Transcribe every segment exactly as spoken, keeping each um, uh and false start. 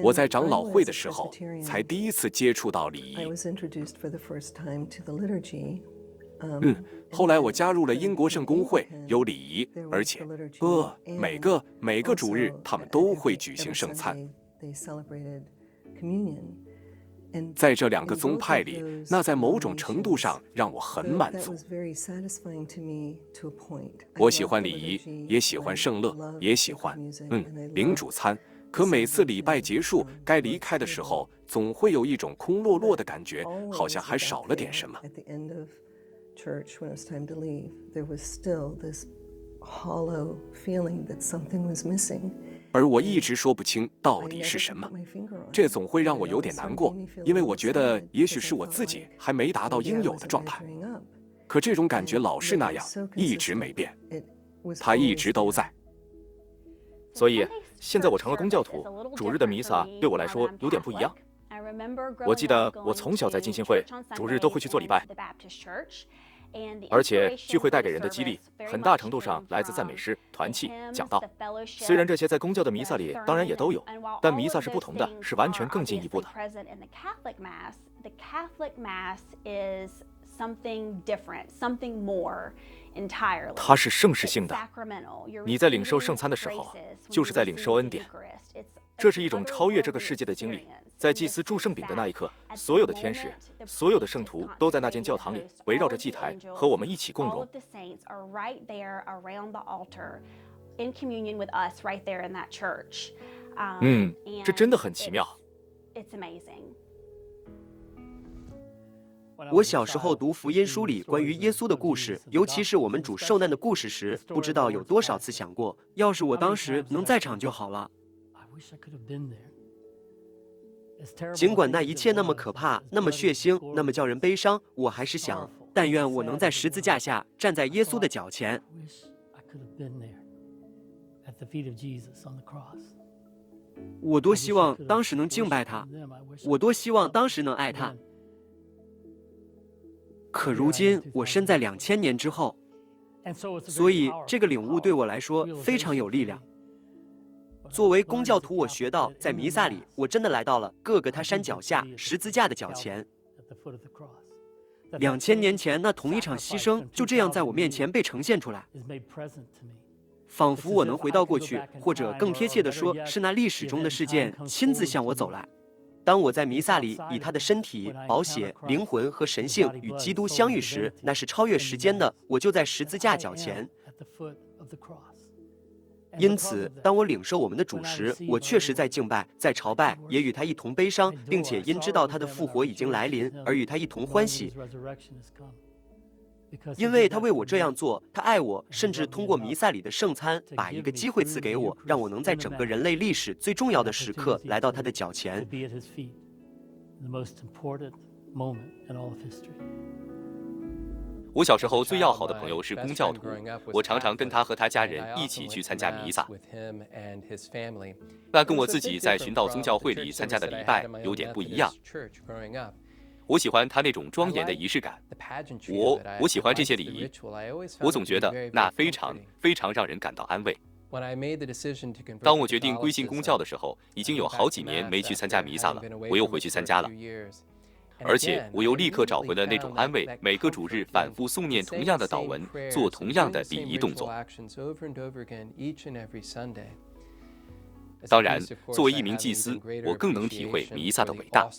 我在长老会的时候，才第一次接触到礼仪。嗯，后来我加入了英国圣公会，有礼仪，而且，呃，每个每个主日他们都会举行圣餐。在这两个宗派里，那在某种程度上让我很满足。我喜欢礼仪，也喜欢圣乐，也喜欢，嗯，领主餐。可每次礼拜结束，该离开的时候，总会有一种空落落的感觉，好像还少了点什么。 Church when it was time to leave, there was still this hollow feeling that something was missing. 而我一直说不清到底是什么，这总会让我有点难过，因为我觉得也许是我自己还没达到应有的状态。可这种感觉老是那样，一直没变，它一直都在。 所以现在我成了公教徒，主日的弥撒对我来说有点不一样。我记得我从小在浸信会，主日都会去做礼拜，而且聚会带给人的激励，很大程度上来自赞美诗、团契、讲道。虽然这些在公教的弥撒里当然也都有，但弥撒是不同的，是完全更进一步的。它是圣事性的，你在领受圣餐的时候，就是在领受恩典。这是一种超越这个世界的经历。在祭司祝圣饼的那一刻，所有的天使、所有的圣徒都在那间教堂里，围绕着祭台，和我们一起共荣。嗯，这真的很奇妙。 我小时候读福音书里关于耶稣的故事，尤其是我们主受难的故事时，不知道有多少次想过，要是我当时能在场就好了。尽管那一切那么可怕，那么血腥，那么叫人悲伤，我还是想，但愿我能在十字架下站在耶稣的脚前。我多希望当时能敬拜他，我多希望当时能爱他。可如今我身在两千年之后，所以这个领悟对我来说非常有力量。作为公教徒，我学到在弥撒里，我真的来到了各个他山脚下十字架的脚前。两千年前那同一场牺牲就这样在我面前被呈现出来，仿佛我能回到过去，或者更贴切地说，是那历史中的事件亲自向我走来。当我在弥撒里以他的身体、宝血、灵魂和神性与基督相遇时，那是超越时间的，我就在十字架脚前。因此，当我领受我们的主时，我确实在敬拜，在朝拜，也与他一同悲伤，并且因知道他的复活已经来临，而与他一同欢喜。因为他为我这样做，他爱我，甚至通过弥撒里的圣餐，把一个机会赐给我，让我能在整个人类历史最重要的时刻来到他的脚前。 我小时候最要好的朋友是公教徒，我常常跟他和他家人一起去参加弥撒。那跟我自己在寻道宗教会里参加的礼拜有点不一样。我喜欢他那种庄严的仪式感，我我喜欢这些礼仪，我总觉得那非常非常让人感到安慰。当我决定归信公教的时候，已经有好几年没去参加弥撒了，我又回去参加了。而且我又立刻找回了那种安慰，每个主日反复诵念同样的祷文，做同样的礼仪动作。当然，作为一名祭司，我更能体会弥撒的伟大。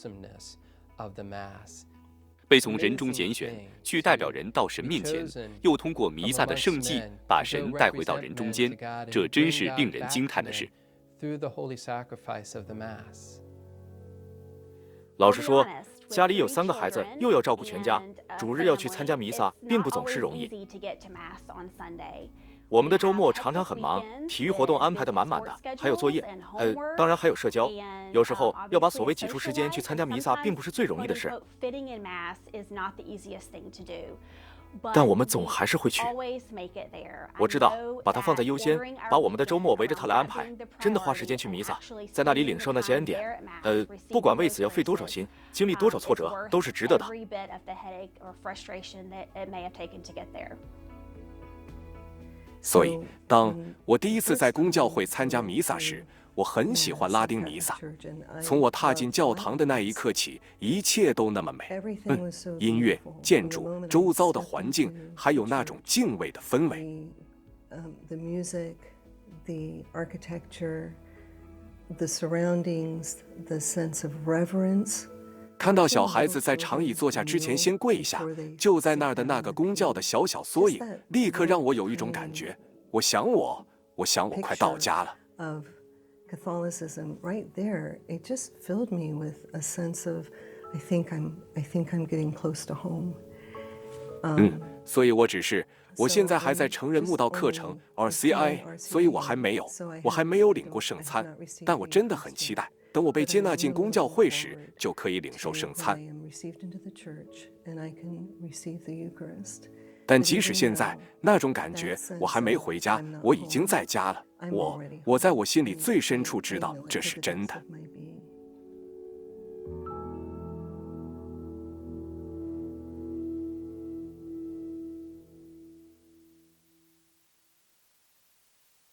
被从人中拣选，去代表人到神面前，又通过弥撒的圣祭把神带回到人中间，这真是令人惊叹的事。老实说，家里有三个孩子，又要照顾全家，主日要去参加弥撒，并不总是容易。我们的周末常常很忙，体育活动安排得满满的，还有作业，呃，当然还有社交。有时候要把所谓挤出时间去参加弥撒，并不是最容易的事。但我们总还是会去。我知道，把它放在优先，把我们的周末围着它来安排，真的花时间去弥撒，在那里领受那些恩典。呃，不管为此要费多少心，经历多少挫折，都是值得的。 所以，当我第一次在公教会参加弥撒时， 我很喜欢拉丁弥撒。从我踏进教堂的那一刻起，一切都那么美。嗯，音乐、建筑、周遭的环境，还有那种敬畏的氛围。 The music, the architecture, the surroundings, the sense of reverence. 看到小孩子在长椅坐下之前先跪下，就在那儿的那个公教的小小缩影，立刻让我有一种感觉，我想我，我想我快到家了。 Of Catholicism, right there, it just filled me with a sense of, I think I'm, I think I'm getting close to home. 嗯，所以我只是，我现在还在成人慕道课程 R C I， 所以我还没有，我还没有领过圣餐，但我真的很期待。等我被接纳进公教会时，就可以领受圣餐。但即使现在，那种感觉，我还没回家，我已经在家了。我，我在我心里最深处知道这是真的。